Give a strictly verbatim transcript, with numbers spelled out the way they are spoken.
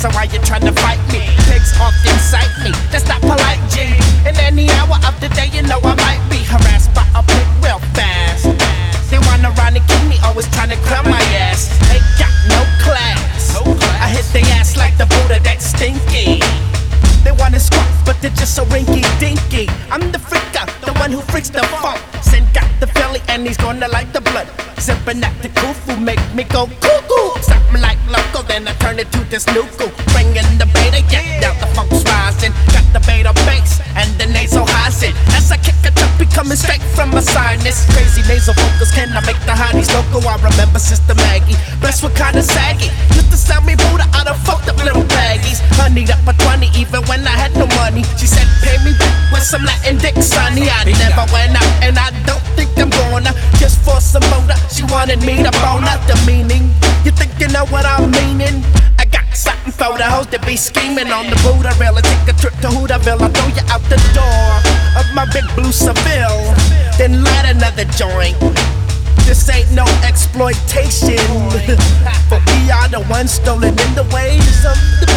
so why you tryna fight me? Pigs often cite me, that's not polite, G. In any hour of the day, you know I might be harassed by a pig real fast. They wanna run and kill me, always tryna grab my ass. Ain't got no class. I hit their ass like the Buddha, that's stinky. They wanna squat, but they're just so rinky dinky. I'm the freaker, the one who freaks the funk. Sin got the Philly and he's gonna like the blood. Sipping at the kufu make me go cuckoo. Something like local, then I turn it to this nuku. Bringing the beta, yeah, now the funk's rising. Got the beta bass and the nasal hyacinth. As I kick a chubby coming straight from my sinus. Crazy nasal vocals, can I make the honeys local? I remember Sister Maggie, breasts were kinda saggy. Used to sell me Buddha out of fucked up little baggies. Honeyed up a twenty even when I had no money. She said pay me back with some Latin dick, sonny. I never went out and I don't think I'm gonna. Just for some motor, she wanted me to bone out the meaning. You think you know what I'm meaning? I got something for the hoes to be scheming on the Buddha rail. I take a trip to Hooterville, I'll throw you out the door of my big blue Seville, then light another joint. This ain't no exploitation, but we are the ones stolen in the ways of the